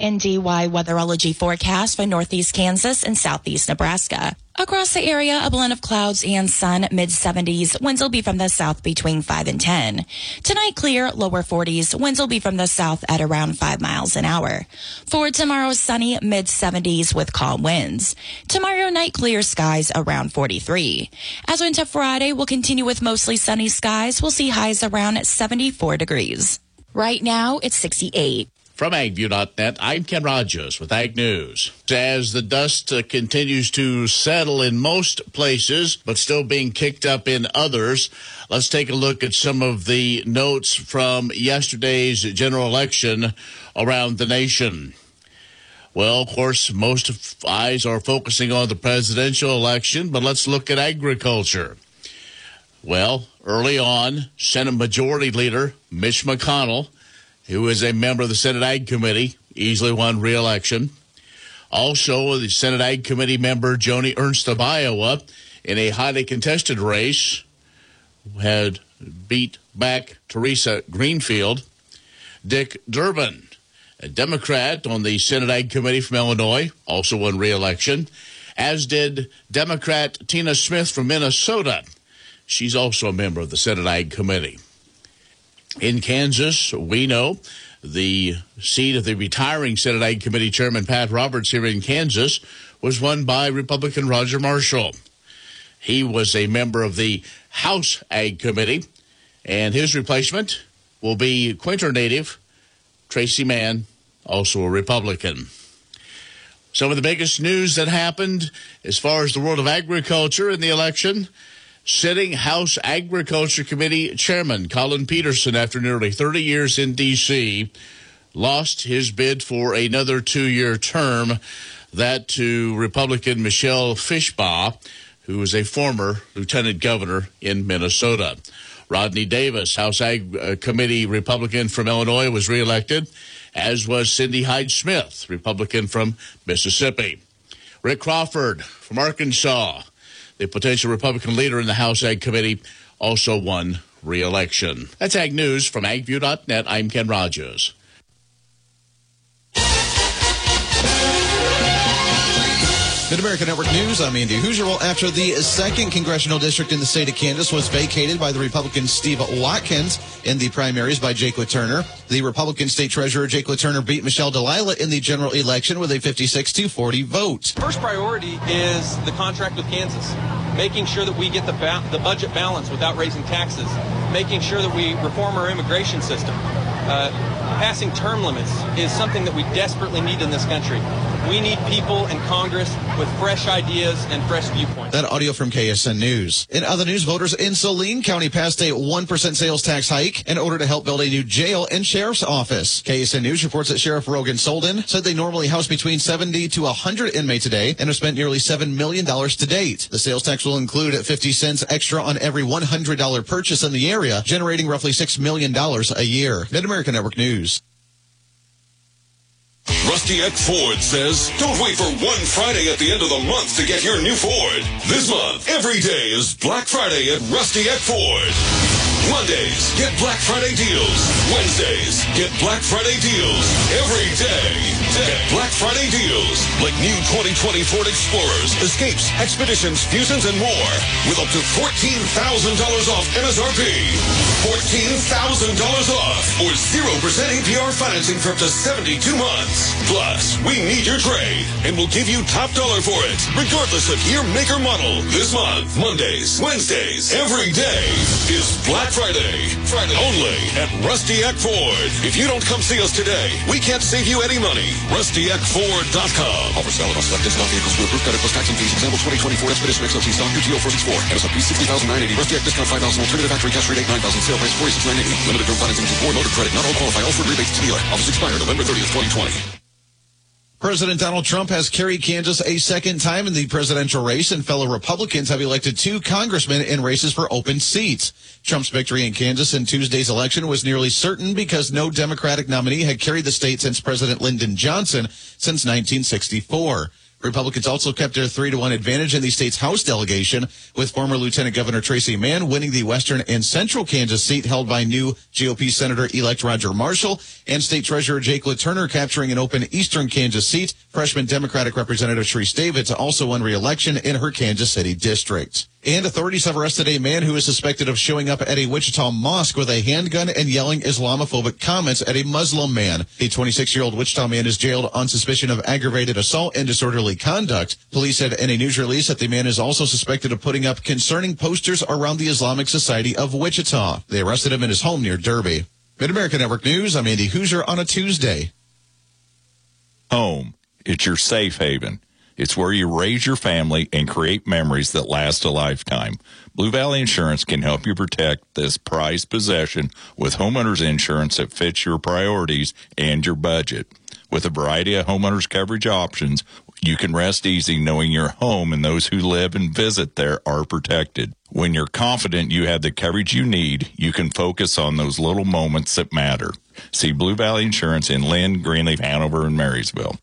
NDY weatherology forecast for northeast Kansas and southeast Nebraska. Across the area, a blend of clouds and sun, mid-70s. Winds will be from the south between 5 and 10. Tonight, clear, lower 40s. Winds will be from the south at around 5 miles an hour. For tomorrow, sunny, mid-70s with calm winds. Tomorrow night, clear skies around 43. As we into Friday, we'll continue with mostly sunny skies. We'll see highs around 74 degrees. Right now, it's 68. From AgView.net, I'm Ken Rogers with Ag News. As the dust continues to settle in most places, but still being kicked up in others, let's take a look at some of the notes from yesterday's general election around the nation. Well, of course, most eyes are focusing on the presidential election, but let's look at agriculture. Well, early on, Senate Majority Leader Mitch McConnell, who is a member of the Senate Ag Committee, easily won re-election. Also, the Senate Ag Committee member Joni Ernst of Iowa, in a highly contested race, had beat back Teresa Greenfield. Dick Durbin, a Democrat on the Senate Ag Committee from Illinois, also won re-election, as did Democrat Tina Smith from Minnesota. She's also a member of the Senate Ag Committee. In Kansas, we know the seat of the retiring Senate Ag Committee Chairman Pat Roberts here in Kansas was won by Republican Roger Marshall. He was a member of the House Ag Committee, and his replacement will be Quinter native Tracy Mann, also a Republican. Some of the biggest news that happened as far as the world of agriculture in the election: sitting House Agriculture Committee Chairman Colin Peterson, after nearly 30 years in D.C., lost his bid for another 2-year term, that to Republican Michelle Fischbaugh, who is a former lieutenant governor in Minnesota. Rodney Davis, House Ag Committee Republican from Illinois, was reelected, as was Cindy Hyde-Smith, Republican from Mississippi. Rick Crawford from Arkansas, the potential Republican leader in the House Ag Committee, also won re-election. That's Ag News from AgView.net. I'm Ken Rogers. Mid-America Network News, I'm Andy Hoosier. Well, after the 2nd congressional district in the state of Kansas was vacated by the Republican Steve Watkins in the primaries by Jake LaTurner, the Republican state treasurer Jake LaTurner beat Michelle Delilah in the general election with a 56-40 vote. First priority is the contract with Kansas, making sure that we get the budget balance without raising taxes, making sure that we reform our immigration system. Passing term limits is something that we desperately need in this country. We need people in Congress with fresh ideas and fresh viewpoints. That audio from KSN News. In other news, voters in Saline County passed a 1% sales tax hike in order to help build a new jail and sheriff's office. KSN News reports that Sheriff Rogan Solden said they normally house between 70 to 100 inmates a day and have spent nearly $7 million to date. The sales tax will include 50 cents extra on every $100 purchase in the area, generating roughly $6 million a year. Mid-America Network News. Rusty Eck Ford says, don't wait for one Friday at the end of the month to get your new Ford. This month, every day is Black Friday at Rusty Eck Ford. Mondays, get Black Friday deals. Wednesdays, get Black Friday deals. Every day, get Black Friday deals. Like new 2020 Ford Explorers, Escapes, Expeditions, Fusions, and more. With up to $14,000 off MSRP. $14,000 off. Or 0% APR financing for up to 72 months. Plus, we need your trade, and we'll give you top dollar for it, regardless of year, make, or model. This month, Mondays, Wednesdays, every day is Black Friday. Only at Rusty Eck Ford. If you don't come see us today, we can't save you any money. RustyEckFord.com. Offer valid on selected stock vehicles with approved credit plus tax and fees. Example 2024 Expedition XLT stock UTO 464. MSRP $60,980. Rusty Eck discount $5,000. Alternative factory cash rate $9,000. Sale price $46,980. Limited term financing to Ford motor credit. Not all qualify. All Ford rebates to dealer. Offers expire November 30th, 2020. President Donald Trump has carried Kansas a second time in the presidential race, and fellow Republicans have elected 2 congressmen in races for open seats. Trump's victory in Kansas in Tuesday's election was nearly certain because no Democratic nominee had carried the state since President Lyndon Johnson since 1964. Republicans also kept their 3-1 advantage in the state's House delegation, with former Lieutenant Governor Tracy Mann winning the western and central Kansas seat held by new GOP Senator-elect Roger Marshall, and State Treasurer Jake LaTurner capturing an open eastern Kansas seat. Freshman Democratic Representative Sharice Davids also won re-election in her Kansas City district. And authorities have arrested a man who is suspected of showing up at a Wichita mosque with a handgun and yelling Islamophobic comments at a Muslim man. The 26-year-old Wichita man is jailed on suspicion of aggravated assault and disorderly conduct. Police said in a news release that the man is also suspected of putting up concerning posters around the Islamic Society of Wichita. They arrested him in his home near Derby. Mid-America Network News, I'm Andy Hoosier on a Tuesday. Home. It's your safe haven. It's where you raise your family and create memories that last a lifetime. Blue Valley Insurance can help you protect this prized possession with homeowners insurance that fits your priorities and your budget. With a variety of homeowners coverage options, you can rest easy knowing your home and those who live and visit there are protected. When you're confident you have the coverage you need, you can focus on those little moments that matter. See Blue Valley Insurance in Lynn, Greenleaf, Hanover, and Marysville.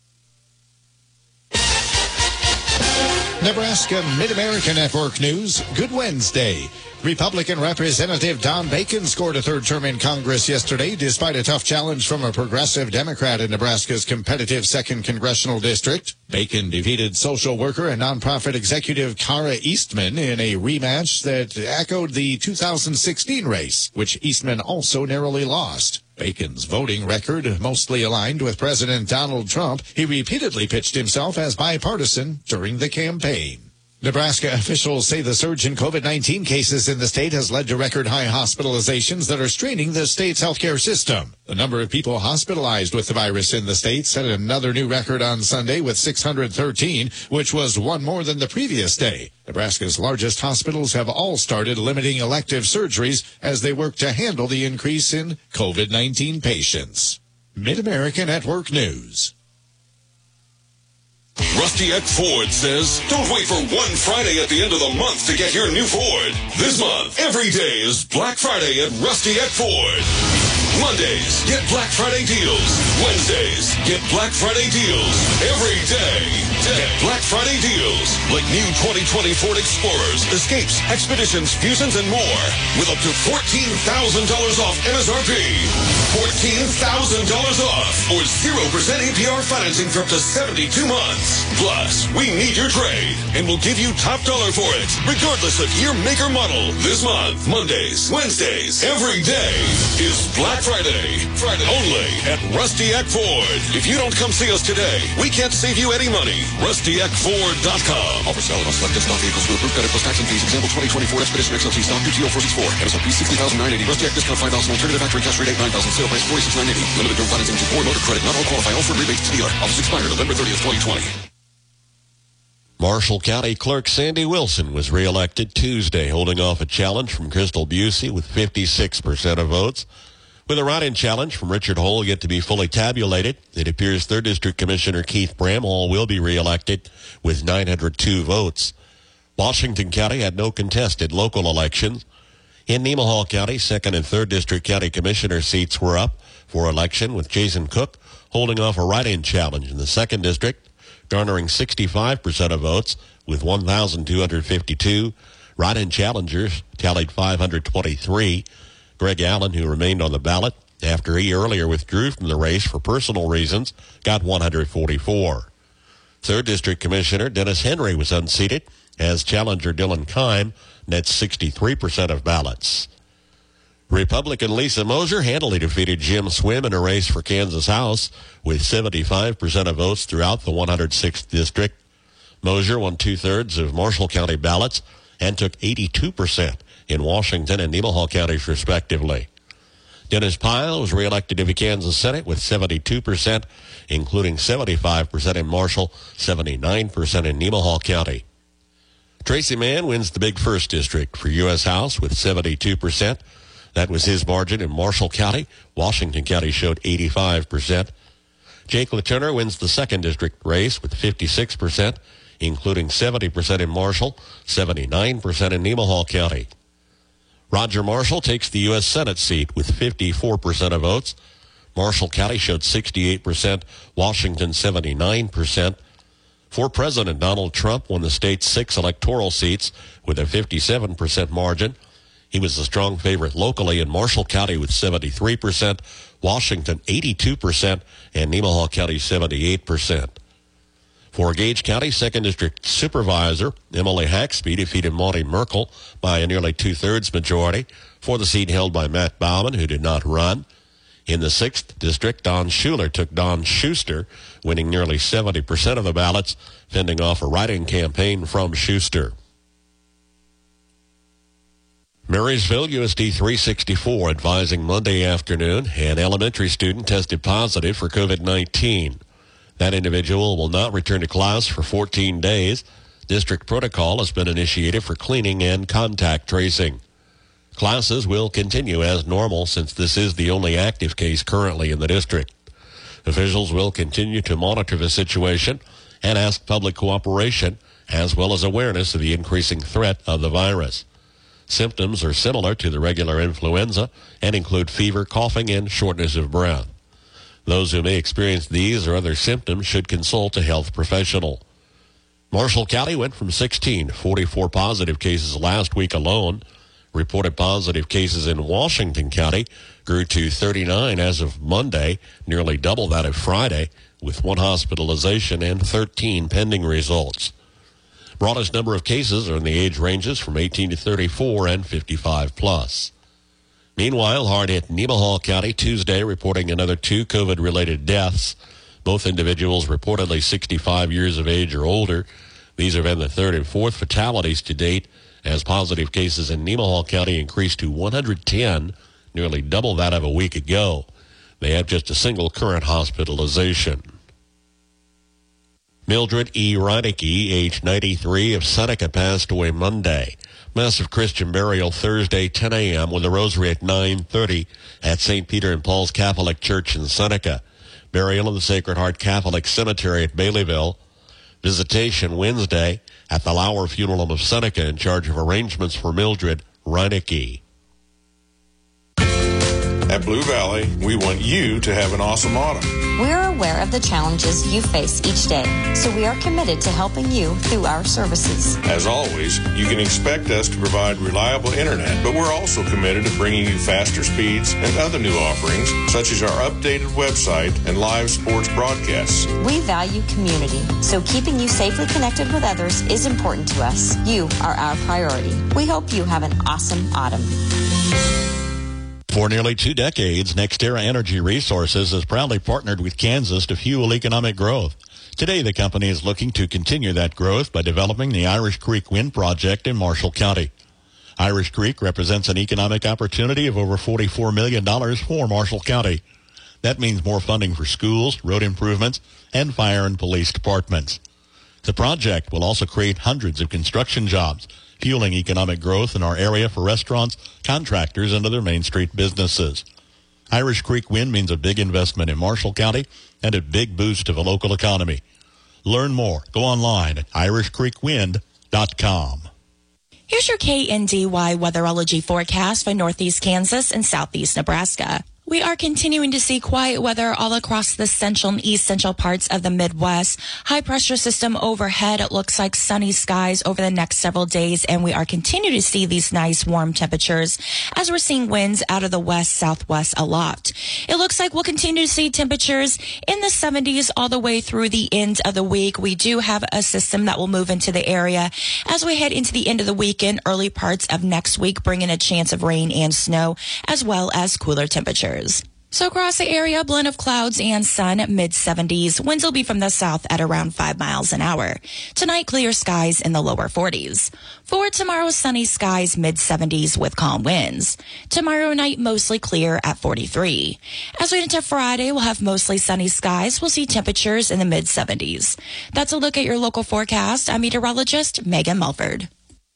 Nebraska Mid-America Network News. Good Wednesday. Republican Representative Don Bacon scored a third term in Congress yesterday despite a tough challenge from a progressive Democrat in Nebraska's competitive 2nd Congressional District. Bacon defeated social worker and nonprofit executive Kara Eastman in a rematch that echoed the 2016 race, which Eastman also narrowly lost. Bacon's voting record mostly aligned with President Donald Trump. He repeatedly pitched himself as bipartisan during the campaign. Nebraska officials say the surge in COVID-19 cases in the state has led to record high hospitalizations that are straining the state's healthcare system. The number of people hospitalized with the virus in the state set another new record on Sunday with 613, which was one more than the previous day. Nebraska's largest hospitals have all started limiting elective surgeries as they work to handle the increase in COVID-19 patients. Mid-America Network News. Rusty Eck Ford says, don't wait for one Friday at the end of the month to get your new Ford. This month, every day is Black Friday at Rusty Eck Ford. Mondays, get Black Friday deals. Wednesdays, get Black Friday deals. Every day, get Black Friday deals. Like new 2020 Ford Explorers, Escapes, Expeditions, Fusions, and more. With up to $14,000 off MSRP. $14,000 off. Or 0% APR financing for up to 72 months. Plus, we need your trade. And we'll give you top dollar for it, regardless of year, make, or model. This month, Mondays, Wednesdays, every day is Black Friday. Only at Rusty Eck Ford. If you don't come see us today, we can't save you any money. RustyEckFord.com. Offer valid on selected stock vehicles with approved credit plus tax and fees. Example 2020 Ford Expedition XLT stock UTO 464. MSRP $60,980. Rusty Eck discount $5,000. Alternative factory cash rate $9,000. Sale price $46,980. Limited term financing to Ford Motor Credit. Not all qualify. All Ford rebates to dealer. Offers expire November 30th, 2020. Marshall County Clerk Sandy Wilson was reelected Tuesday, holding off a challenge from Crystal Busey with 56% of votes. With a write-in challenge from Richard Hole yet to be fully tabulated, it appears 3rd District Commissioner Keith Bramhall will be reelected with 902 votes. Washington County had no contested local elections. In Nemaha County, 2nd and 3rd District County Commissioner seats were up for election, with Jason Cook holding off a write-in challenge in the 2nd District, garnering 65% of votes with 1,252. Write-in challengers tallied 523. Greg Allen, who remained on the ballot after he earlier withdrew from the race for personal reasons, got 144. 3rd District Commissioner Dennis Henry was unseated as challenger Dylan Keim nets 63% of ballots. Republican Lisa Moser handily defeated Jim Swim in a race for Kansas House with 75% of votes throughout the 106th District. Moser won 2/3 of Marshall County ballots and took 82% in Washington and Nemaha counties, respectively. Dennis Pyle was reelected to the Kansas Senate with 72%, including 75% in Marshall, 79% in Nemaha County. Tracy Mann wins the Big First District for U.S. House with 72%. That was his margin in Marshall County. Washington County showed 85%. Jake LaTurner wins the 2nd District race with 56%, including 70% in Marshall, 79% in Nemaha County. Roger Marshall takes the U.S. Senate seat with 54% of votes. Marshall County showed 68%, Washington 79%. For President Donald Trump won the state's 6 electoral seats with a 57% margin. He was the strong favorite locally in Marshall County with 73%, Washington 82%, and Nemaha County 78%. For Gage County 2nd District Supervisor Emily Haxby defeated Monty Merkel by a nearly 2/3 majority for the seat held by Matt Bauman, who did not run. In the 6th District, Don Schuler took Don Schuster, winning nearly 70% of the ballots, fending off a write-in campaign from Schuster. Marysville USD 364 advising Monday afternoon an elementary student tested positive for COVID-19. That individual will not return to class for 14 days. District protocol has been initiated for cleaning and contact tracing. Classes will continue as normal since this is the only active case currently in the district. Officials will continue to monitor the situation and ask public cooperation as well as awareness of the increasing threat of the virus. Symptoms are similar to the regular influenza and include fever, coughing, and shortness of breath. Those who may experience these or other symptoms should consult a health professional. Marshall County went from 16 to 44 positive cases last week alone. Reported positive cases in Washington County grew to 39 as of Monday, nearly double that of Friday, with 1 hospitalization and 13 pending results. Broadest number of cases are in the age ranges from 18 to 34 and 55 plus. Meanwhile, hard-hit Nemaha County Tuesday reporting another 2 COVID-related deaths. Both individuals reportedly 65 years of age or older. These have been the 3rd and 4th fatalities to date, as positive cases in Nemaha County increased to 110, nearly double that of a week ago. They have just a single current hospitalization. Mildred E. Reinecke, age 93, of Seneca, passed away Monday. Massive Christian burial Thursday, 10 a.m. with a rosary at 9:30 at St. Peter and Paul's Catholic Church in Seneca. Burial in the Sacred Heart Catholic Cemetery at Baileyville. Visitation Wednesday at the Lauer Funeral Home of Seneca, in charge of arrangements for Mildred Reinecke. At Blue Valley, we want you to have an awesome autumn. We're aware of the challenges you face each day, so we are committed to helping you through our services. As always, you can expect us to provide reliable internet, but we're also committed to bringing you faster speeds and other new offerings, such as our updated website and live sports broadcasts. We value community, so keeping you safely connected with others is important to us. You are our priority. We hope you have an awesome autumn. For nearly 2 decades, NextEra Energy Resources has proudly partnered with Kansas to fuel economic growth. Today, the company is looking to continue that growth by developing the Irish Creek Wind Project in Marshall County. Irish Creek represents an economic opportunity of over $44 million for Marshall County. That means more funding for schools, road improvements, and fire and police departments. The project will also create hundreds of construction jobs, fueling economic growth in our area for restaurants, contractors, and other Main Street businesses. Irish Creek Wind means a big investment in Marshall County and a big boost to the local economy. Learn more. Go online at irishcreekwind.com. Here's your KNDY weatherology forecast for northeast Kansas and southeast Nebraska. We are continuing to see quiet weather all across the central and east central parts of the Midwest. High pressure system overhead. It looks like sunny skies over the next several days, and we are continuing to see these nice warm temperatures as we're seeing winds out of the west southwest a lot. It looks like we'll continue to see temperatures in the 70s all the way through the end of the week. We do have a system that will move into the area as we head into the end of the weekend, early parts of next week, bringing a chance of rain and snow as well as cooler temperatures. So across the area, blend of clouds and sun, mid-70s. Winds will be from the south at around 5 miles an hour. Tonight, clear skies in the lower 40s. For tomorrow, sunny skies, mid-70s with calm winds. Tomorrow night, mostly clear at 43. As we get into Friday, we'll have mostly sunny skies. We'll see temperatures in the mid-70s. That's a look at your local forecast. I'm meteorologist Megan Mulford.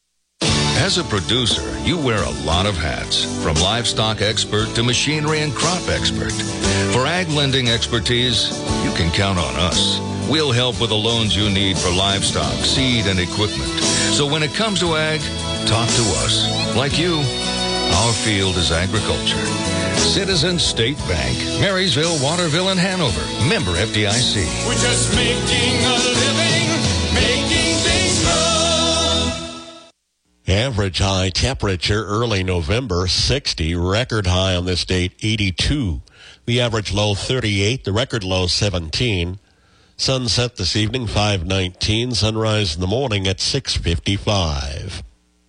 As a producer, you wear a lot of hats, from livestock expert to machinery and crop expert. For ag lending expertise, you can count on us. We'll help with the loans you need for livestock, seed, and equipment. So when it comes to ag, talk to us. Like you, our field is agriculture. Citizens State Bank, Marysville, Waterville, and Hanover. Member FDIC. We're just making a living. making things move. Average high temperature early November, 60. Record high on this date, 82. The average low, 38. The record low, 17. Sunset this evening, 5:19. Sunrise in the morning at 6:55.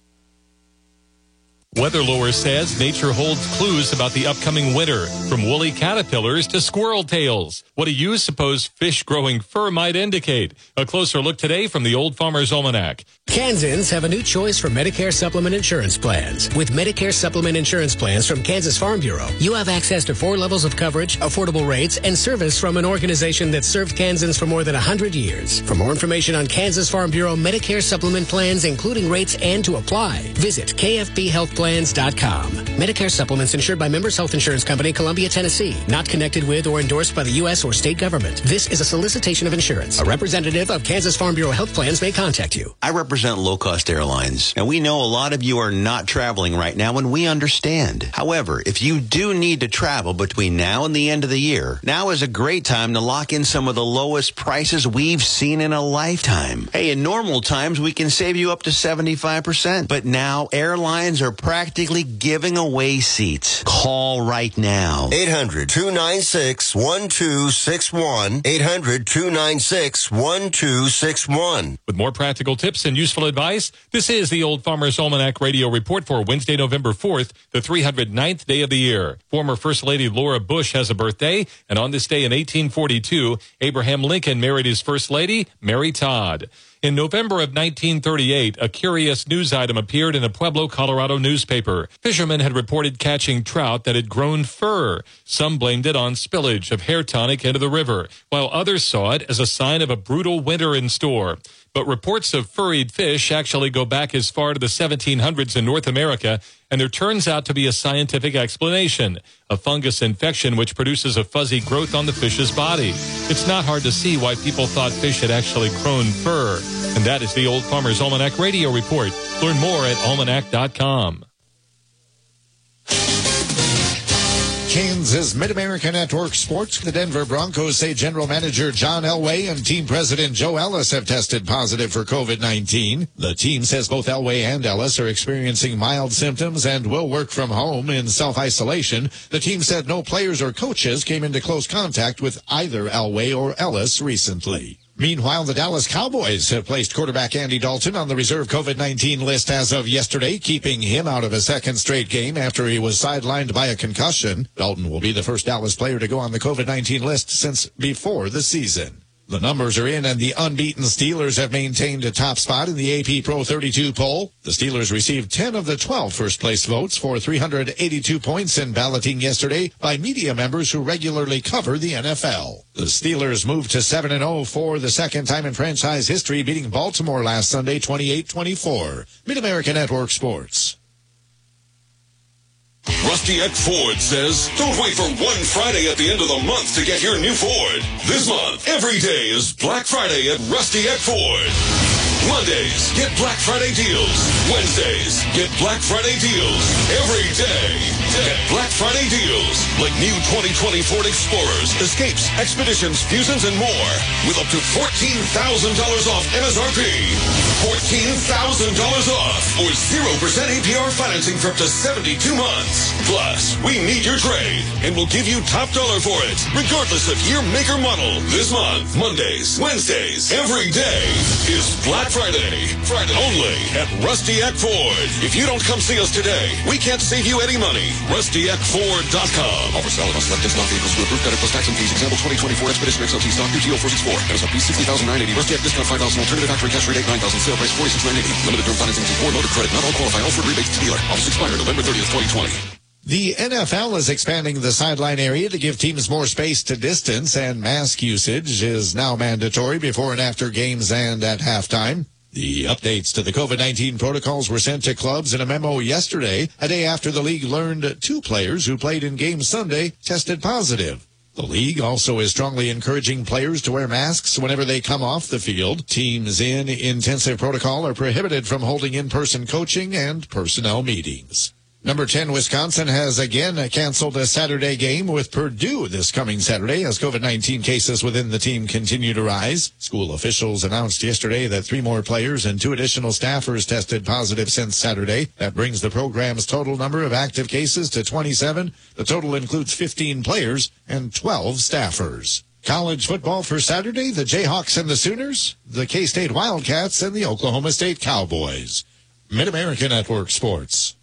Weather Lure says nature holds clues about the upcoming winter, from woolly caterpillars to squirrel tails. What do you suppose fish growing fur might indicate? A closer look today from the Old Farmer's Almanac. Kansans have a new choice for Medicare supplement insurance plans. With Medicare supplement insurance plans from Kansas Farm Bureau, you have access to 4 levels of coverage, affordable rates, and service from an organization that's served Kansans for more than 100 years. For more information on Kansas Farm Bureau Medicare supplement plans, including rates and to apply, visit KFBHealthPlans.com. Medicare supplements insured by Members Health Insurance Company, Columbia, Tennessee. Not connected with or endorsed by the U.S. or state government. This is a solicitation of insurance. A representative of Kansas Farm Bureau Health Plans may contact you. I represent low-cost airlines, and we know a lot of you are not traveling right now, and we understand. However, if you do need to travel between now and the end of the year, now is a great time to lock in some of the lowest prices we've seen in a lifetime. Hey, in normal times, we can save you up to 75%, but now airlines are practically giving away seats. Call right now. 800-296-1261. 800-296-1261. With more practical tips and useful advice, this is the Old Farmer's Almanac Radio Report for Wednesday, November 4th, the 309th day of the year. Former First Lady Laura Bush has a birthday, and on this day in 1842, Abraham Lincoln married his First Lady, Mary Todd. In November of 1938, a curious news item appeared in a Pueblo, Colorado newspaper. Fishermen had reported catching trout that had grown fur. Some blamed it on spillage of hair tonic into the river, while others saw it as a sign of a brutal winter in store. But reports of furried fish actually go back as far to the 1700s in North America, and there turns out to be a scientific explanation: a fungus infection which produces a fuzzy growth on the fish's body. It's not hard to see why people thought fish had actually grown fur. And that is the Old Farmer's Almanac Radio Report. Learn more at almanac.com. Kansas Mid-America Network Sports. The Denver Broncos say General Manager John Elway and Team President Joe Ellis have tested positive for COVID-19. The team says both Elway and Ellis are experiencing mild symptoms and will work from home in self-isolation. The team said no players or coaches came into close contact with either Elway or Ellis recently. Meanwhile, the Dallas Cowboys have placed quarterback Andy Dalton on the reserve COVID-19 list as of yesterday, keeping him out of a second straight game after he was sidelined by a concussion. Dalton will be the first Dallas player to go on the COVID-19 list since before the season. The numbers are in, and the unbeaten Steelers have maintained a top spot in the AP Pro 32 poll. The Steelers received 10 of the 12 first-place votes for 382 points in balloting yesterday by media members who regularly cover the NFL. The Steelers moved to 7-0 for the second time in franchise history, beating Baltimore last Sunday 28-24. Mid-America Network Sports. Rusty Eck Ford says, don't wait for one Friday at the end of the month to get your new Ford. This month, every day is Black Friday at Rusty Eck Ford. Mondays, get Black Friday deals. Wednesdays, get Black Friday deals. Every day, get Black Friday deals. Like new 2020 Ford Explorers, Escapes, Expeditions, Fusions, and more. With up to $14,000 off MSRP. $14,000 off. Or 0% APR financing for up to 72 months. Plus, we need your trade. And we'll give you top dollar for it, regardless of year, make, or model. This month, Mondays, Wednesdays, every day is Black Friday. Only at Rusty Eck Ford. If you don't come see us today, we can't save you any money. RustyEckFord.com. Offer valid on selected stock vehicles with approved credit plus tax and fees. Example 2024 Expedition XLT stock UTO 464. MSRP 60,980. Rusty Eck discount 5,000. Alternative factory cash rate 9,000. Sale price 46,980. Limited term financing to Ford motor credit. Not all qualify. All Ford rebates to dealer. Offers expire November 30th, 2020. The NFL is expanding the sideline area to give teams more space to distance, and mask usage is now mandatory before and after games and at halftime. The updates to the COVID-19 protocols were sent to clubs in a memo yesterday, a day after the league learned 2 players who played in game Sunday tested positive. The league also is strongly encouraging players to wear masks whenever they come off the field. Teams in intensive protocol are prohibited from holding in-person coaching and personnel meetings. Number 10, Wisconsin has again canceled a Saturday game with Purdue this coming Saturday as COVID-19 cases within the team continue to rise. School officials announced yesterday that 3 more players and 2 additional staffers tested positive since Saturday. That brings the program's total number of active cases to 27. The total includes 15 players and 12 staffers. College football for Saturday, the Jayhawks and the Sooners, the K-State Wildcats and the Oklahoma State Cowboys. Mid-America Network Sports.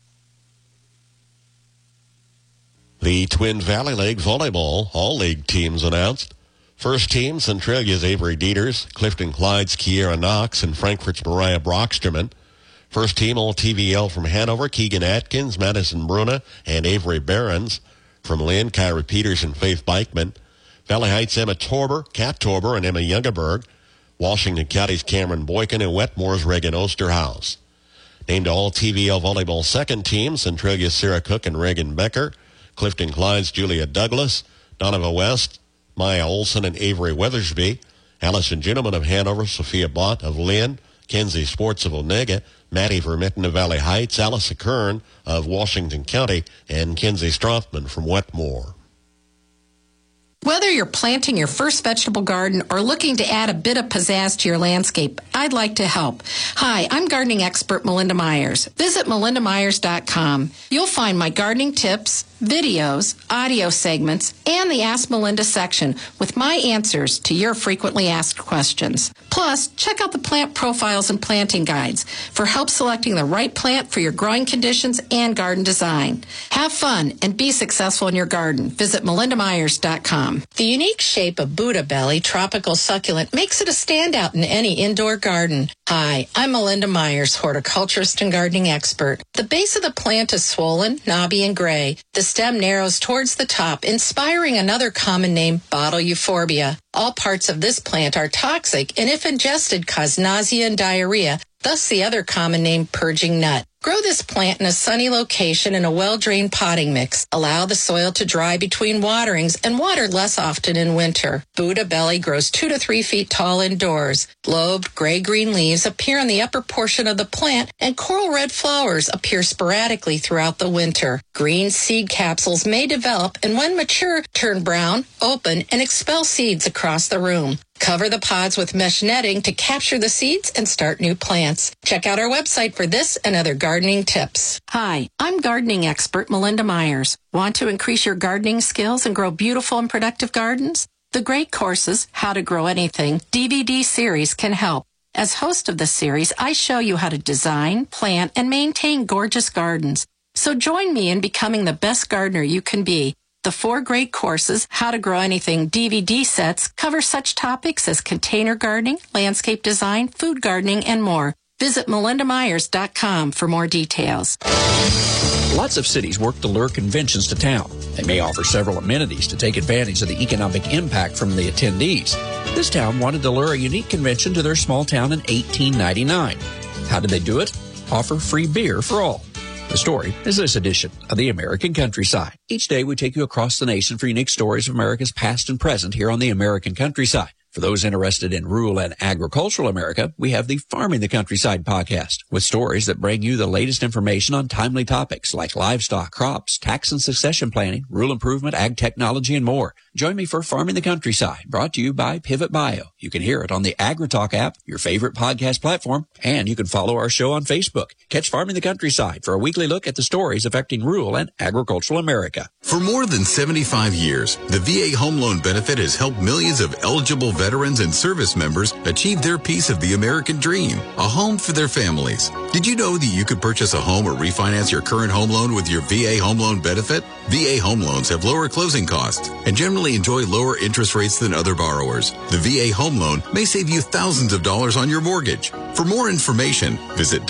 The Twin Valley League Volleyball All-League teams announced. First team, Centralia's Avery Dieters, Clifton Clyde's Kiera Knox, and Frankfurt's Mariah Brocksterman. First team, All-TVL from Hanover, Keegan Atkins, Madison Bruna, and Avery Behrens. From Lynn, Kyra Peters and Faith Beichman. Valley Heights' Emma Torber, Kat Torber, and Emma Youngeberg. Washington County's Cameron Boykin and Wetmore's Reagan Osterhaus. Named All-TVL Volleyball second team, Centralia's Sarah Cook and Reagan Becker. Clifton Clyde's Julia Douglas, Donovan West, Maya Olson, and Avery Weathersby. Allison Gentleman of Hanover, Sophia Bott of Lynn, Kenzie Sports of Onega, Maddie Vermitten of Valley Heights, Alice Kern of Washington County, and Kenzie Strothman from Wetmore. Whether you're planting your first vegetable garden or looking to add a bit of pizzazz to your landscape, I'd like to help. Hi, I'm gardening expert Melinda Myers. Visit melindamyers.com. You'll find my gardening tips, videos, audio segments, and the Ask Melinda section with my answers to your frequently asked questions. Plus, check out the plant profiles and planting guides for help selecting the right plant for your growing conditions and garden design. Have fun and be successful in your garden. Visit melindamyers.com. The unique shape of Buddha Belly tropical succulent makes it a standout in any indoor garden. Hi, I'm Melinda Myers, horticulturist and gardening expert. The base of the plant is swollen, knobby, and gray. The stem narrows towards the top, inspiring another common name, bottle euphorbia. All parts of this plant are toxic and if ingested cause nausea and diarrhea, thus the other common name, purging nut. Grow this plant in a sunny location in a well-drained potting mix. Allow the soil to dry between waterings and water less often in winter. Buddha Belly grows 2 to 3 feet tall indoors. Lobed gray-green leaves appear in the upper portion of the plant and coral red flowers appear sporadically throughout the winter. Green seed capsules may develop and when mature, turn brown, open, and expel seeds across the room. Cover the pods with mesh netting to capture the seeds and start new plants. Check out our website for this and other gardening tips. Hi, I'm gardening expert Melinda Myers. Want to increase your gardening skills and grow beautiful and productive gardens? The Great Courses, How to Grow Anything DVD series can help. As host of the series, I show you how to design, plant, and maintain gorgeous gardens. So join me in becoming the best gardener you can be. The 4 Great Courses, How to Grow Anything DVD sets cover such topics as container gardening, landscape design, food gardening, and more. Visit melindamyers.com for more details. Lots of cities work to lure conventions to town. They may offer several amenities to take advantage of the economic impact from the attendees. This town wanted to lure a unique convention to their small town in 1899. How did they do it? Offer free beer for all. The story is this edition of the American Countryside. Each day we take you across the nation for unique stories of America's past and present here on the American Countryside. For those interested in rural and agricultural America, we have the Farming the Countryside podcast with stories that bring you the latest information on timely topics like livestock, crops, tax and succession planning, rural improvement, ag technology, and more. Join me for Farming the Countryside, brought to you by Pivot Bio. You can hear it on the AgriTalk app, your favorite podcast platform, and you can follow our show on Facebook. Catch Farming the Countryside for a weekly look at the stories affecting rural and agricultural America. For more than 75 years, the VA Home Loan Benefit has helped millions of eligible veterans and service members achieve their piece of the American dream, a home for their families. Did you know that you could purchase a home or refinance your current home loan with your VA Home Loan Benefit? VA home loans have lower closing costs and generally enjoy lower interest rates than other borrowers. The VA home loan may save you thousands of dollars on your mortgage. For more information, visit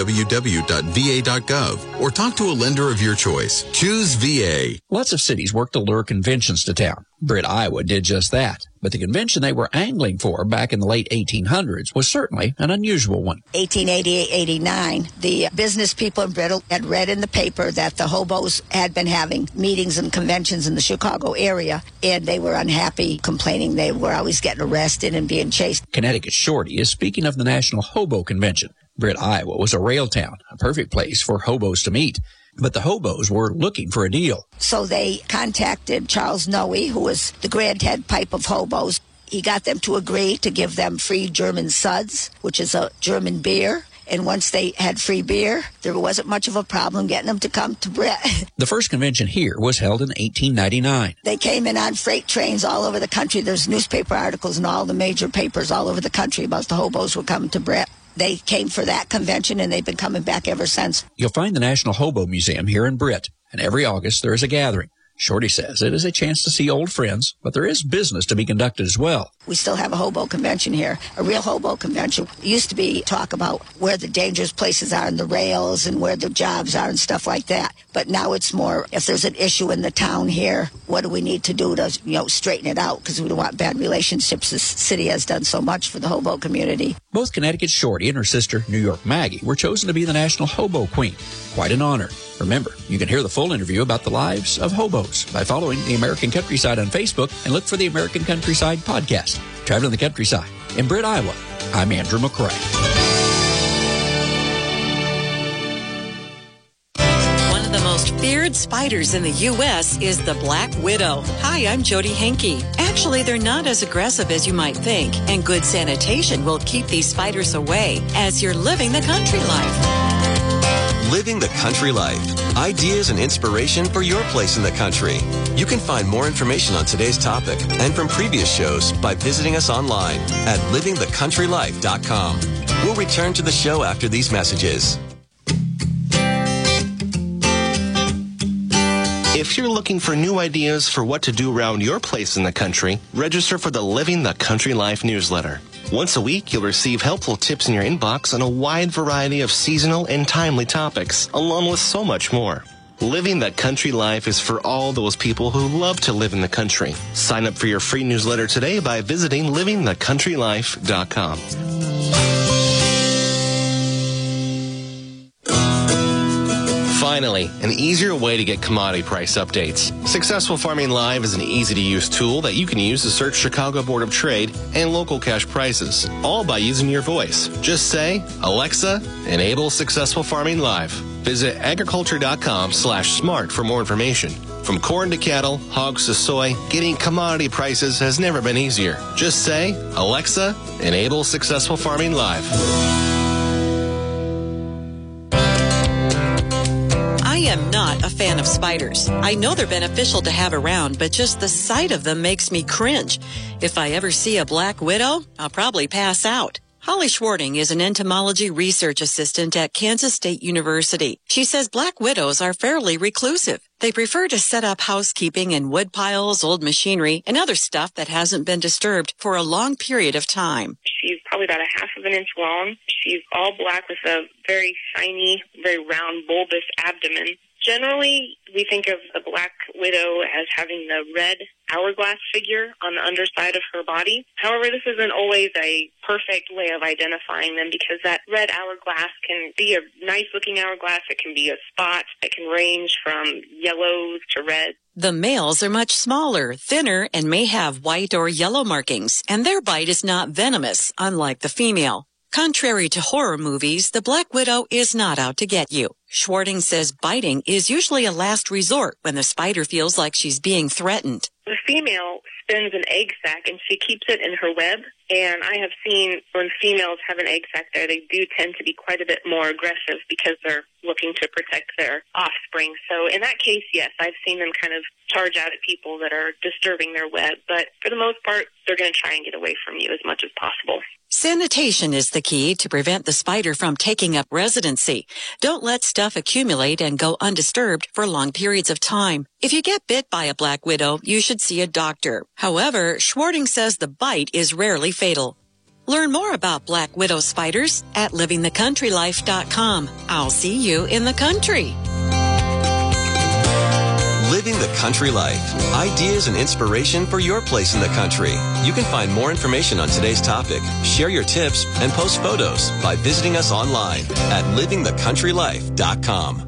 www.va.gov or talk to a lender of your choice. Choose VA. Lots of cities work to lure conventions to town. Britt, Iowa did just that. But the convention they were angling for back in the late 1800s was certainly an unusual one. 1888-89, the business people in Britt had read in the paper that the hobos had been having meetings and conventions in the Chicago area, and they were unhappy, complaining they were always getting arrested and being chased. Connecticut Shorty is speaking of the National Hobo Convention. Britt, Iowa was a rail town, a perfect place for hobos to meet. But the hobos were looking for a deal. So they contacted Charles Noe, who was the grand head pipe of hobos. He got them to agree to give them free German Suds, which is a German beer. And once they had free beer, there wasn't much of a problem getting them to come to Britt. The first convention here was held in 1899. They came in on freight trains all over the country. There's newspaper articles in all the major papers all over the country about the hobos were coming to Britt. They came for that convention, and they've been coming back ever since. You'll find the National Hobo Museum here in Britt, and every August there is a gathering. Shorty says it is a chance to see old friends, but there is business to be conducted as well. We still have a hobo convention here, a real hobo convention. It used to be talk about where the dangerous places are in the rails and where the jobs are and stuff like that. But now it's more, if there's an issue in the town here, what do we need to do to, straighten it out? Because we don't want bad relationships. This city has done so much for the hobo community. Both Connecticut's Shorty and her sister, New York Maggie, were chosen to be the National Hobo Queen. Quite an honor. Remember, you can hear the full interview about the lives of hobos by following the American Countryside on Facebook and look for the American Countryside podcast. Traveling the Countryside. In Britt, Iowa, I'm Andrew McCrae. One of the most feared spiders in the U.S. is the black widow. Hi, I'm Jody Henke. Actually, they're not as aggressive as you might think, and good sanitation will keep these spiders away as you're living the country life. Living the Country Life. Ideas and inspiration for your place in the country. You can find more information on today's topic and from previous shows by visiting us online at livingthecountrylife.com. We'll return to the show after these messages. If you're looking for new ideas for what to do around your place in the country, register for the Living the Country Life newsletter. Once a week, you'll receive helpful tips in your inbox on a wide variety of seasonal and timely topics, along with so much more. Living the Country Life is for all those people who love to live in the country. Sign up for your free newsletter today by visiting livingthecountrylife.com. Finally, an easier way to get commodity price updates. Successful Farming Live is an easy-to-use tool that you can use to search Chicago Board of Trade and local cash prices, all by using your voice. Just say, Alexa, enable Successful Farming Live. Visit agriculture.com/smart for more information. From corn to cattle, hogs to soy, getting commodity prices has never been easier. Just say, Alexa, enable Successful Farming Live. I am not a fan of spiders. I know they're beneficial to have around, but just the sight of them makes me cringe. If I ever see a black widow, I'll probably pass out. Holly Schwarting is an entomology research assistant at Kansas State University. She says black widows are fairly reclusive. They prefer to set up housekeeping in wood piles, old machinery, and other stuff that hasn't been disturbed for a long period of time. She's probably about 1/2 inch long. She's all black with a very shiny, very round, bulbous abdomen. Generally, we think of the black widow as having the red hourglass figure on the underside of her body. However, this isn't always a perfect way of identifying them because that red hourglass can be a nice-looking hourglass. It can be a spot. It can range from yellows to red. The males are much smaller, thinner, and may have white or yellow markings, and their bite is not venomous, unlike the female. Contrary to horror movies, the black widow is not out to get you. Schwarting says biting is usually a last resort when the spider feels like she's being threatened. The female spins an egg sac and she keeps it in her web. And I have seen when females have an egg sac there, they do tend to be quite a bit more aggressive because they're looking to protect their offspring. So in that case, yes, I've seen them kind of charge out at people that are disturbing their web. But for the most part, they're going to try and get away from you as much as possible. Sanitation is the key to prevent the spider from taking up residency. Don't let stuff accumulate and go undisturbed for long periods of time. If you get bit by a black widow, you should see a doctor. However, Schwarting says the bite is rarely fatal. Learn more about black widow spiders at livingthecountrylife.com. I'll see you in the country. Living the Country Life. Ideas and inspiration for your place in the country. You can find more information on today's topic, share your tips, and post photos by visiting us online at livingthecountrylife.com.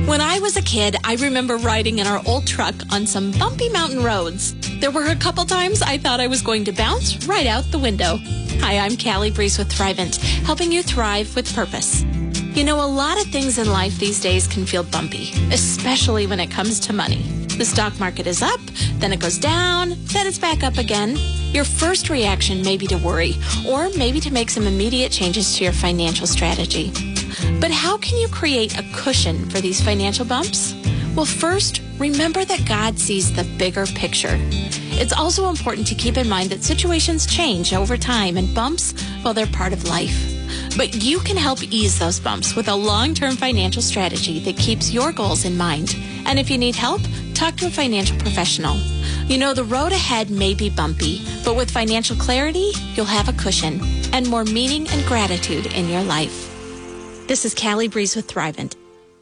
When I was a kid, I remember riding in our old truck on some bumpy mountain roads. There were a couple times I thought I was going to bounce right out the window. Hi, I'm Callie Breeze with Thrivent, helping you thrive with purpose. You know, a lot of things in life these days can feel bumpy, especially when it comes to money. The stock market is up, then it goes down, then it's back up again. Your first reaction may be to worry, or maybe to make some immediate changes to your financial strategy. But how can you create a cushion for these financial bumps? Well, first, remember that God sees the bigger picture. It's also important to keep in mind that situations change over time and bumps, well, they're part of life. But you can help ease those bumps with a long-term financial strategy that keeps your goals in mind. And if you need help, talk to a financial professional. You know, the road ahead may be bumpy, but with financial clarity, you'll have a cushion and more meaning and gratitude in your life. This is Callie Breeze with Thrivent.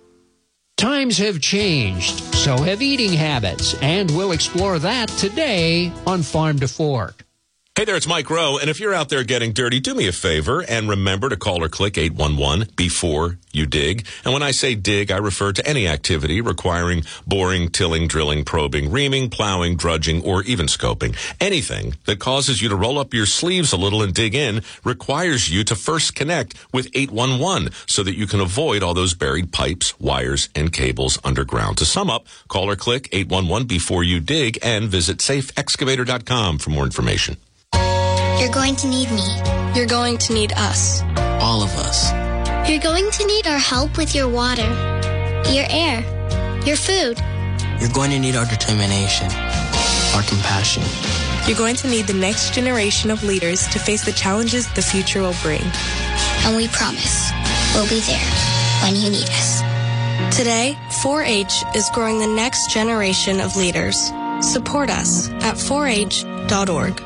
Times have changed, so have eating habits, and we'll explore that today on Farm to Fork. Hey there, it's Mike Rowe, and if you're out there getting dirty, do me a favor and remember to call or click 811 before you dig. And when I say dig, I refer to any activity requiring boring, tilling, drilling, probing, reaming, plowing, drudging, or even scoping. Anything that causes you to roll up your sleeves a little and dig in requires you to first connect with 811 so that you can avoid all those buried pipes, wires, and cables underground. To sum up, call or click 811 before you dig and visit safeexcavator.com for more information. You're going to need me. You're going to need us. All of us. You're going to need our help with your water, your air, your food. You're going to need our determination, our compassion. You're going to need the next generation of leaders to face the challenges the future will bring. And we promise we'll be there when you need us. Today, 4-H is growing the next generation of leaders. Support us at 4h.org.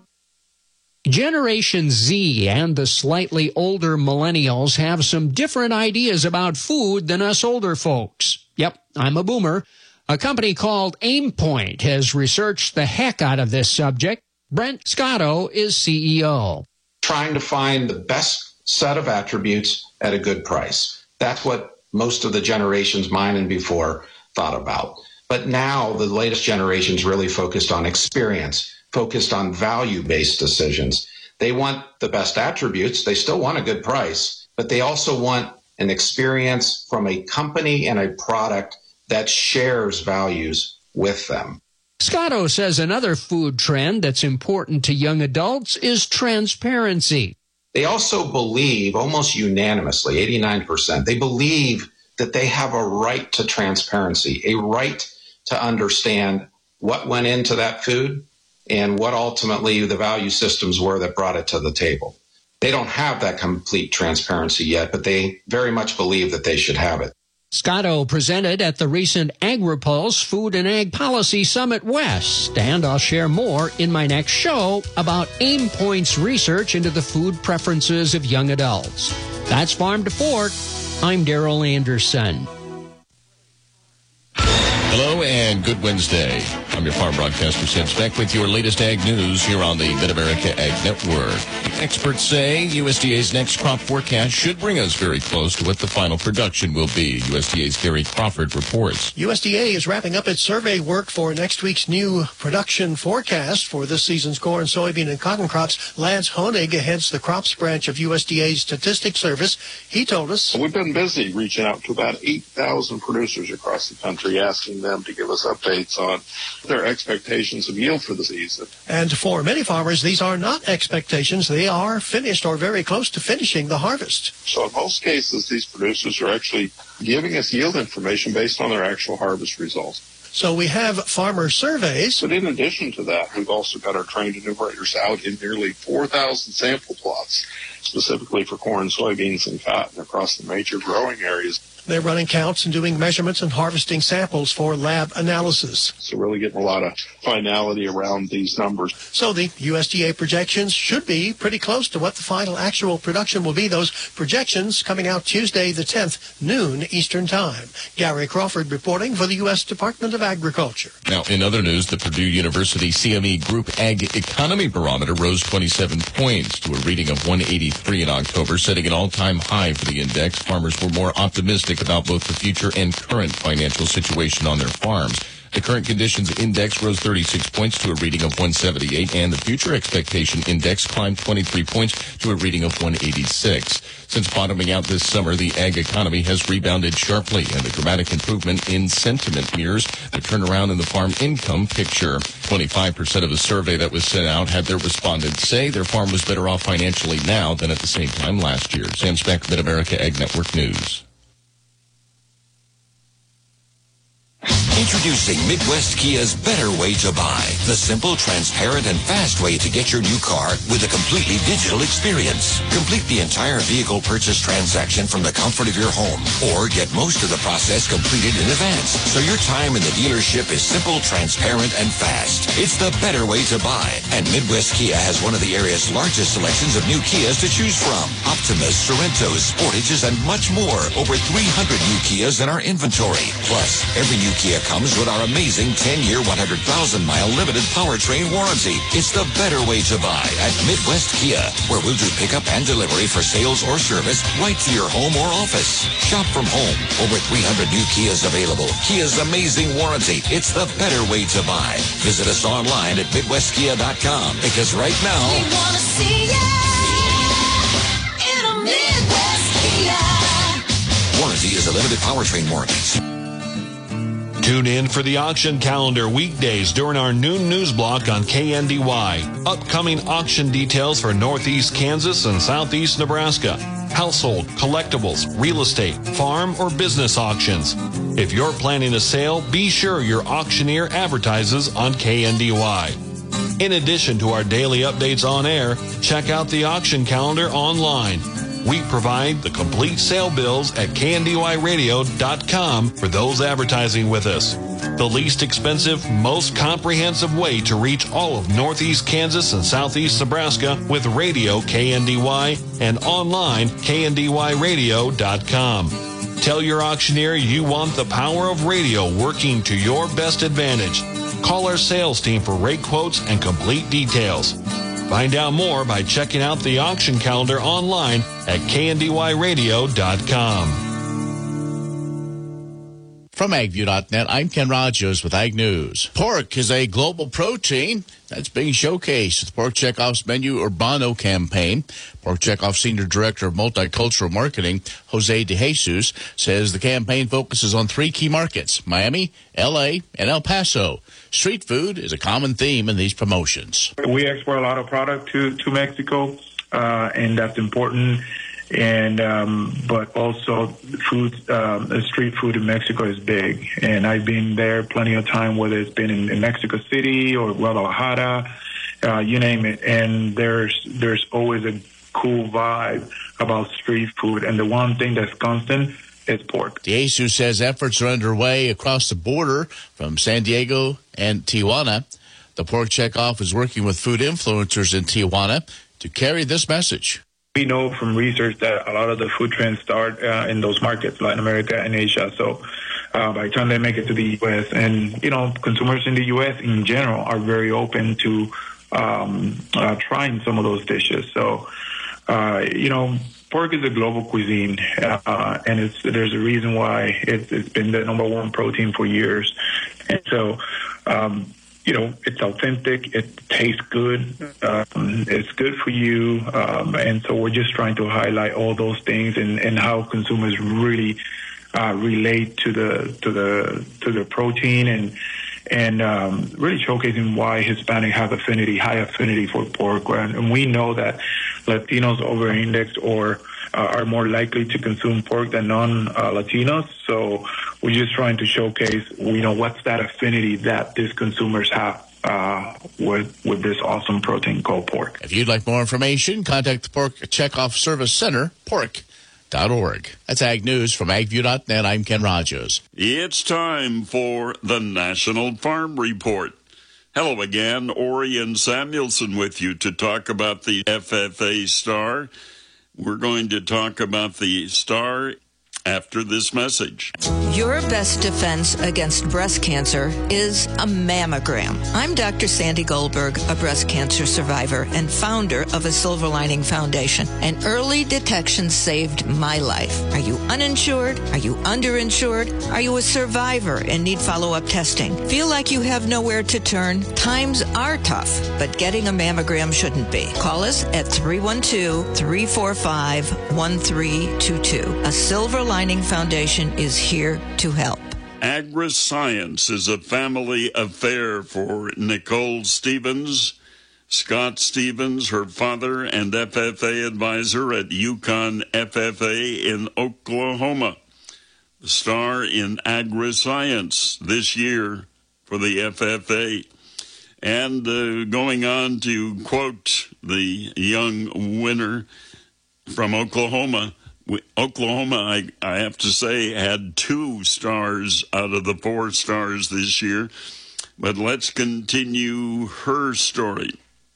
Generation Z and the slightly older millennials have some different ideas about food than us older folks. Yep, I'm a boomer. A company called Aimpoint has researched the heck out of this subject. Brent Scotto is CEO. Trying to find the best set of attributes at a good price. That's what most of the generations, mine and before, thought about. But now the latest generation's really focused on experience, focused on value-based decisions. They want the best attributes. They still want a good price, but they also want an experience from a company and a product that shares values with them. Scotto says another food trend that's important to young adults is transparency. They also believe, almost unanimously, 89%, they believe that they have a right to transparency, a right to understand what went into that food and what ultimately the value systems were that brought it to the table. They don't have that complete transparency yet, but they very much believe that they should have it. Scotto presented at the recent AgriPulse Food and Ag Policy Summit West, and I'll share more in my next show about Aimpoint's research into the food preferences of young adults. That's Farm to Fork. I'm Darrell Anderson. Hello and good Wednesday. I'm your farm broadcaster, Sid Speck, with your latest ag news here on the Mid-America Ag Network. Experts say USDA's next crop forecast should bring us very close to what the final production will be. USDA's Gary Crawford reports. USDA is wrapping up its survey work for next week's new production forecast for this season's corn, soybean, and cotton crops. Lance Honig heads the crops branch of USDA's Statistics Service. He told us, we've been busy reaching out to about 8,000 producers across the country, asking them to give us updates on their expectations of yield for the season. And for many farmers, these are not expectations. They are finished or very close to finishing the harvest. So in most cases, these producers are actually giving us yield information based on their actual harvest results. So we have farmer surveys. But in addition to that, we've also got our trained enumerators out in nearly 4,000 sample plots, specifically for corn, soybeans, and cotton across the major growing areas. They're running counts and doing measurements and harvesting samples for lab analysis. So really getting a lot of finality around these numbers. So the USDA projections should be pretty close to what the final actual production will be. Those projections coming out Tuesday the 10th, noon Eastern Time. Gary Crawford reporting for the U.S. Department of Agriculture. Now, in other news, the Purdue University CME Group Ag Economy Barometer rose 27 points to a reading of 183. 183 in October, setting an all-time high for the index. Farmers were more optimistic about both the future and current financial situation on their farms. The current conditions index rose 36 points to a reading of 178, and the future expectation index climbed 23 points to a reading of 186. Since bottoming out this summer, the ag economy has rebounded sharply, and the dramatic improvement in sentiment mirrors the turnaround in the farm income picture. 25% of the survey that was sent out had their respondents say their farm was better off financially now than at the same time last year. Sam Speck, Mid-America Ag Network News. Introducing Midwest Kia's Better Way to Buy, the simple, transparent, and fast way to get your new car with a completely digital experience. Complete the entire vehicle purchase transaction from the comfort of your home, or get most of the process completed in advance, so your time in the dealership is simple, transparent, and fast. It's the better way to buy, and Midwest Kia has one of the area's largest selections of new Kias to choose from. Optimas, Sorrentos, Sportages, and much more. Over 300 new Kias in our inventory. Plus, every new Kia comes with our amazing 10-year, 100,000-mile limited powertrain warranty. It's the better way to buy at Midwest Kia, where we'll do pickup and delivery for sales or service right to your home or office. Shop from home. Over 300 new Kias available. Kia's amazing warranty. It's the better way to buy. Visit us online at MidwestKia.com, because right now, we want to see ya in a Midwest Kia. Warranty is a limited powertrain warranty. Tune in for the auction calendar weekdays during our noon news block on KNDY. Upcoming auction details for Northeast Kansas and Southeast Nebraska. Household, collectibles, real estate, farm, or business auctions. If you're planning a sale, be sure your auctioneer advertises on KNDY. In addition to our daily updates on air, check out the auction calendar online. We provide the complete sale bills at KNDYradio.com for those advertising with us. The least expensive, most comprehensive way to reach all of Northeast Kansas and Southeast Nebraska with radio KNDY and online KNDYradio.com. Tell your auctioneer you want the power of radio working to your best advantage. Call our sales team for rate quotes and complete details. Find out more by checking out the auction calendar online at KNDYradio.com. From AgView.net, I'm Ken Rogers with Ag News. Pork is a global protein that's being showcased with Pork Checkoff's Menu Urbano campaign. Pork Checkoff Senior Director of Multicultural Marketing, Jose De Jesus, says the campaign focuses on three key markets, Miami, L.A., and El Paso. Street food is a common theme in these promotions. We export a lot of product to Mexico, and that's important. And but also food, street food in Mexico is big, and I've been there plenty of time, whether it's been in Mexico City or Guadalajara, you name it. And there's always a cool vibe about street food, and the one thing that's constant is pork. De Jesus says efforts are underway across the border from San Diego and Tijuana. The Pork Checkoff is working with food influencers in Tijuana to carry this message. We know from research that a lot of the food trends start in those markets, Latin America and Asia. So by the time they make it to the U.S., and, consumers in the U.S. in general are very open to trying some of those dishes. So, pork is a global cuisine, and there's a reason why it's been the number one protein for years. And so, it's authentic, it tastes good, it's good for you, and so we're just trying to highlight all those things and how consumers really relate to the protein and really showcasing why Hispanic have high affinity for pork. And we know that Latinos over-indexed or are more likely to consume pork than non-Latinos. So we're just trying to showcase, what's that affinity that these consumers have with this awesome protein called pork. If you'd like more information, contact the Pork Checkoff Service Center, pork.org. That's Ag News from AgView.net. I'm Ken Rogers. It's time for the National Farm Report. Hello again, Orion Samuelson with you to talk about the FFA Star. We're going to talk about the Star after this message. Your best defense against breast cancer is a mammogram. I'm Dr. Sandy Goldberg, a breast cancer survivor and founder of a Silver Lining Foundation. And early detection saved my life. Are you uninsured? Are you underinsured? Are you a survivor and need follow-up testing? Feel like you have nowhere to turn? Times are tough, but getting a mammogram shouldn't be. Call us at 312-345-1322. A Silver Lining Foundation is here to help. AgriScience is a family affair for Nicole Stevens. Scott Stevens, her father and FFA advisor at Yukon FFA in Oklahoma. The star in AgriScience this year for the FFA. And going on to quote the young winner from Oklahoma, I have to say, had 2 stars out of the 4 stars this year. But let's continue her story.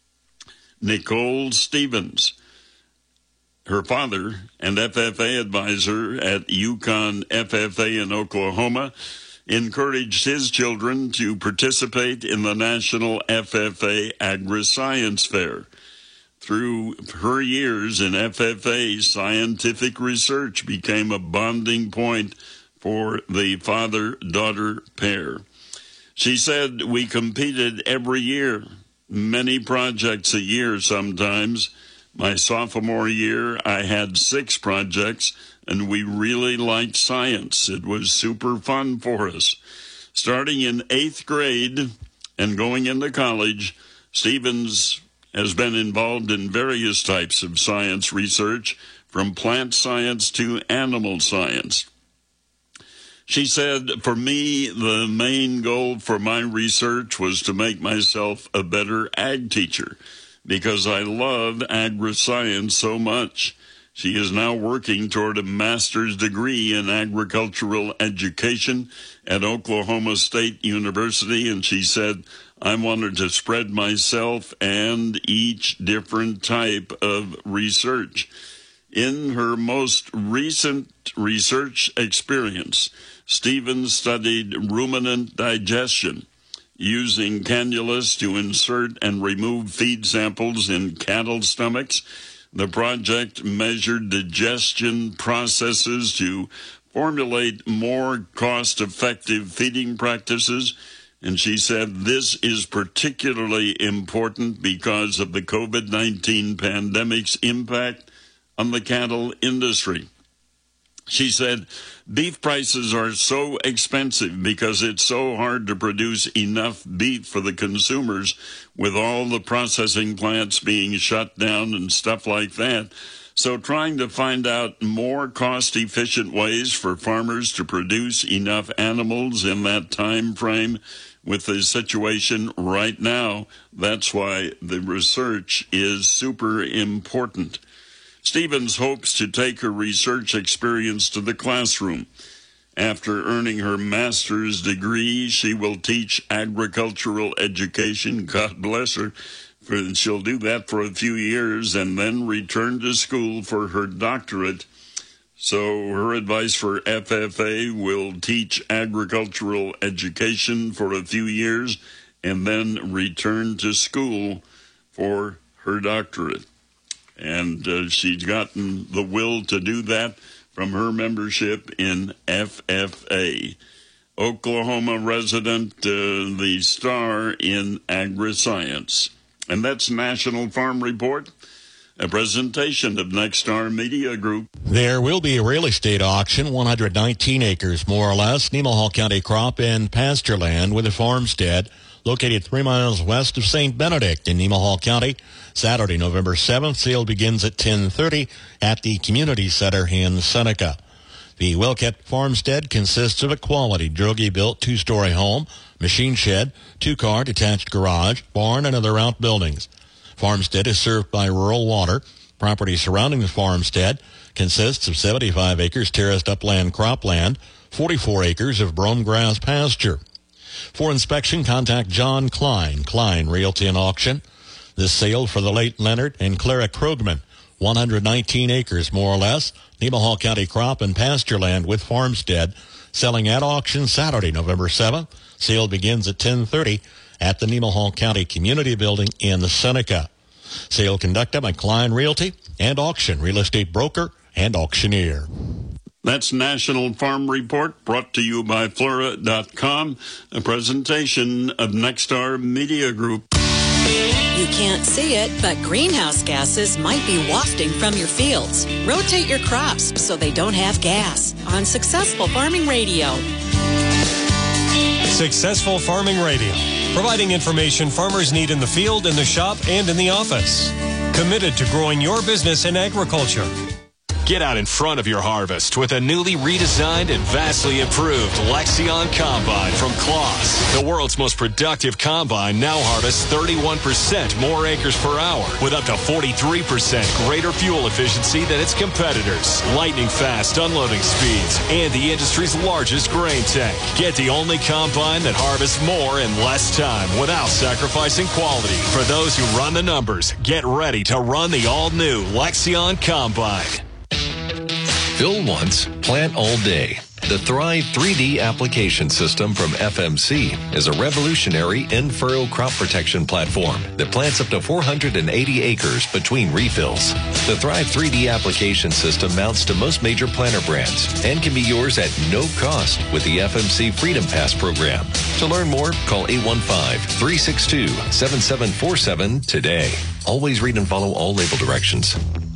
Nicole Stevens, her father and FFA advisor at Yukon FFA in Oklahoma, encouraged his children to participate in the National FFA AgriScience Fair. Through her years in FFA, scientific research became a bonding point for the father-daughter pair. She said, "We competed every year, many projects a year sometimes. My sophomore year, I had 6 projects, and we really liked science. It was super fun for us." Starting in 8th grade and going into college, Stevens has been involved in various types of science research, from plant science to animal science. She said, "For me, the main goal for my research was to make myself a better ag teacher because I love agri-science so much." She is now working toward a master's degree in agricultural education at Oklahoma State University, and she said, "I wanted to spread myself and each different type of research." In her most recent research experience, Stevens studied ruminant digestion, using cannulas to insert and remove feed samples in cattle stomachs. The project measured digestion processes to formulate more cost-effective feeding practices. And she said this is particularly important because of the COVID-19 pandemic's impact on the cattle industry. She said, "Beef prices are so expensive because it's so hard to produce enough beef for the consumers with all the processing plants being shut down and stuff like that. So trying to find out more cost-efficient ways for farmers to produce enough animals in that time frame with the situation right now, that's why the research is super important." Stevens hopes to take her research experience to the classroom. After earning her master's degree, she will teach agricultural education. God bless her. She'll do that for a few years and then return to school for her doctorate. So her advice for FFA will teach agricultural education for a few years and then return to school for her doctorate. And she's gotten the will to do that from her membership in FFA. Oklahoma resident, the star in AgriScience. And that's National Farm Report, a presentation of Nexstar Media Group. There will be a real estate auction, 119 acres more or less, Nemaha County crop and pasture land with a farmstead located 3 miles west of St. Benedict in Nemaha County. Saturday, November 7th, sale begins at 10:30 at the Community Center in Seneca. The well-kept farmstead consists of a quality Droege-built 2-story home, machine shed, 2-car detached garage, barn, and other outbuildings. Farmstead is served by rural water. Property surrounding the farmstead consists of 75 acres terraced upland cropland, 44 acres of brome grass pasture. For inspection, contact John Klein, Klein Realty and Auction. This sale for the late Leonard and Clara Krogman, 119 acres, more or less. Nemaha County Crop and Pasture Land with Farmstead. Selling at auction Saturday, November 7th. Sale begins at 10:30 at the Nemaha County Community Building in Seneca. Sale conducted by Klein Realty and Auction, real estate broker and auctioneer. That's National Farm Report, brought to you by Flora.com, a presentation of Nexstar Media Group. You can't see it, but greenhouse gases might be wafting from your fields. Rotate your crops so they don't have gas on Successful Farming Radio. Successful Farming Radio, providing information farmers need in the field, in the shop, and in the office. Committed to growing your business in agriculture. Get out in front of your harvest with a newly redesigned and vastly improved Lexion Combine from Claas. The world's most productive combine now harvests 31% more acres per hour with up to 43% greater fuel efficiency than its competitors. Lightning fast unloading speeds and the industry's largest grain tank. Get the only combine that harvests more in less time without sacrificing quality. For those who run the numbers, get ready to run the all-new Lexion Combine. Fill once, plant all day. The Thrive 3D application system from FMC is a revolutionary in-furrow crop protection platform that plants up to 480 acres between refills. The Thrive 3D application system mounts to most major planter brands and can be yours at no cost with the FMC Freedom Pass program. To learn more, call 815-362-7747 today. Always read and follow all label directions.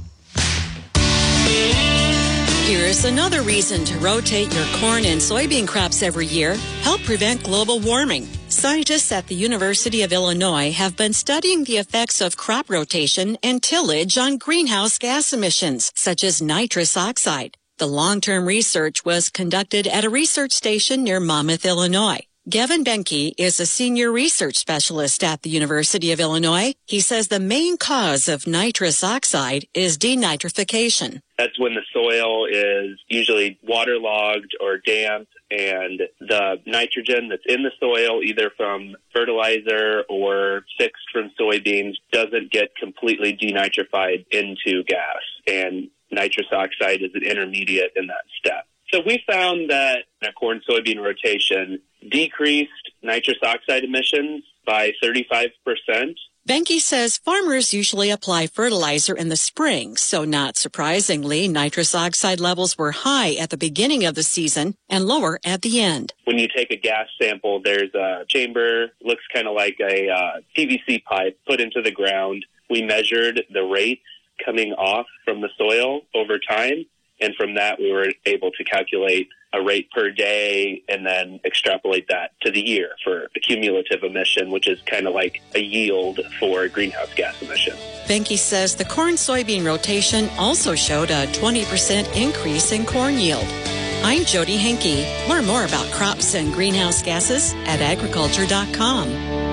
Here's another reason to rotate your corn and soybean crops every year. Help prevent global warming. Scientists at the University of Illinois have been studying the effects of crop rotation and tillage on greenhouse gas emissions, such as nitrous oxide. The long-term research was conducted at a research station near Monmouth, Illinois. Gavin Benke is a senior research specialist at the University of Illinois. He says the main cause of nitrous oxide is denitrification. That's when the soil is usually waterlogged or damp, and the nitrogen that's in the soil, either from fertilizer or fixed from soybeans, doesn't get completely denitrified into gas. And nitrous oxide is an intermediate in that step. So we found that a corn-soybean rotation decreased nitrous oxide emissions by 35%. Benke says farmers usually apply fertilizer in the spring, so not surprisingly, nitrous oxide levels were high at the beginning of the season and lower at the end. When you take a gas sample, there's a chamber, looks kind of like a PVC pipe put into the ground. We measured the rates coming off from the soil over time, and from that we were able to calculate a rate per day and then extrapolate that to the year for the cumulative emission, which is kind of like a yield for greenhouse gas emissions. Benke says the corn-soybean rotation also showed a 20% increase in corn yield. I'm Jody Henke. Learn more about crops and greenhouse gases at agriculture.com.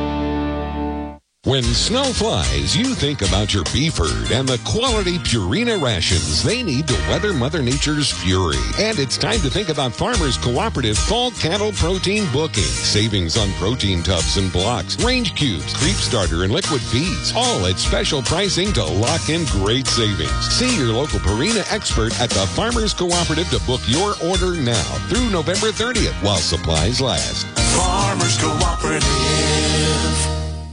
When snow flies, you think about your beef herd and the quality Purina rations they need to weather Mother Nature's fury. And it's time to think about Farmers Cooperative Fall Cattle Protein Booking. Savings on protein tubs and blocks, range cubes, creep starter, and liquid feeds. All at special pricing to lock in great savings. See your local Purina expert at the Farmers Cooperative to book your order now through November 30th while supplies last. Farmers Cooperative.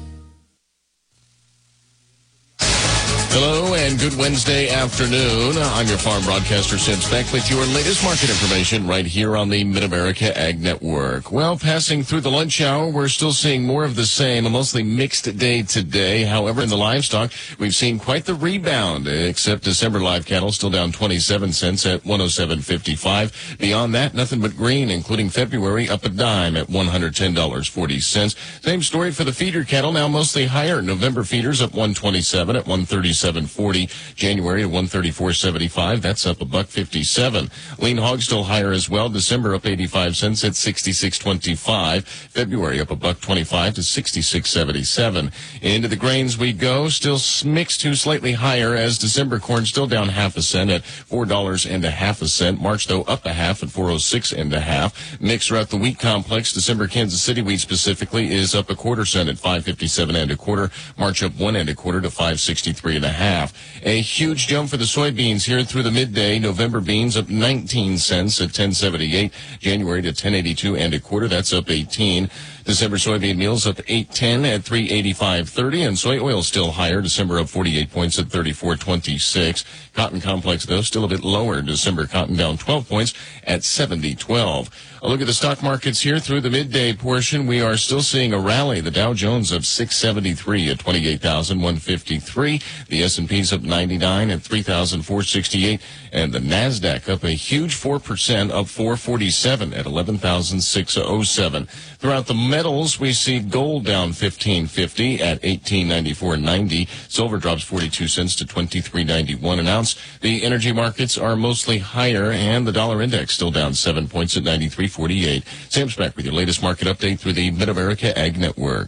Hello and good Wednesday afternoon. I'm your farm broadcaster, Sid Speck, with your latest market information right here on the Mid-America Ag Network. Well, passing through the lunch hour, we're still seeing more of the same, a mostly mixed day today. However, in the livestock, we've seen quite the rebound, except December live cattle still down 27 cents at 107.55. Beyond that, nothing but green, including February up a dime at $110.40. Same story for the feeder cattle, now mostly higher. November feeders up 127 at 137.40. January at 134.75. That's up $1.57. Lean hog still higher as well. December up 85 cents at 66.25. February up $1.25 to 66.77. Into the grains we go. Still mixed to slightly higher as December corn still down half a cent at $4.50. March though up a half at 406.50. Mixed throughout the wheat complex. December Kansas City wheat specifically is up a quarter cent at 5.57 1/4. March up 1 1/4 to 5.63 1/2. A huge jump for the soybeans here through the midday. November beans up 19 cents at 10.78. January to 10.82 and a quarter. That's up 18. December soybean meals up 8.10 at 385.30, and soy oil still higher. December up 48 points at 34.26. Cotton complex, though, still a bit lower. December cotton down 12 points at 70.12. A look at the stock markets here through the midday portion. We are still seeing a rally. The Dow Jones up 673 at 28,153. The S&P's up 99 at 3,468. And the NASDAQ up a huge 4%, up 447 at 11,607. Throughout the metals, we see gold down 15.50 at 1894.90. Silver drops 42 cents to 23.91 an ounce. The energy markets are mostly higher, and the dollar index still down 7 points at 93.48. Sam's back with your latest market update through the Mid-America Ag Network.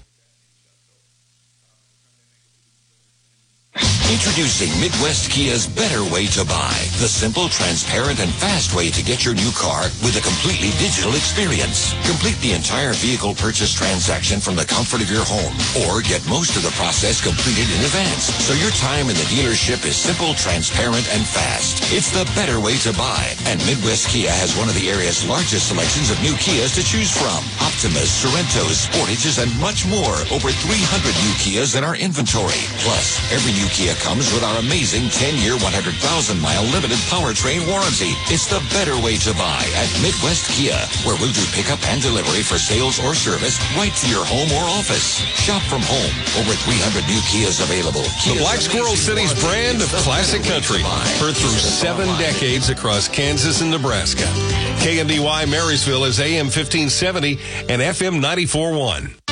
Introducing Midwest Kia's better way to buy. The simple, transparent, and fast way to get your new car with a completely digital experience. Complete the entire vehicle purchase transaction from the comfort of your home, or get most of the process completed in advance, so your time in the dealership is simple, transparent, and fast. It's the better way to buy. And Midwest Kia has one of the area's largest selections of new Kias to choose from. Optimas, Sorrentos, Sportages, and much more. Over 300 new Kias in our inventory. Plus, every new Kia comes with our amazing 10-year, 100,000-mile limited powertrain warranty. It's the better way to buy at Midwest Kia, where we'll do pickup and delivery for sales or service right to your home or office. Shop from home. Over 300 new Kias available. The Black Squirrel City's brand of classic country, heard through 7 decades across Kansas and Nebraska. KNDY Marysville is AM 1570 and FM 94.1.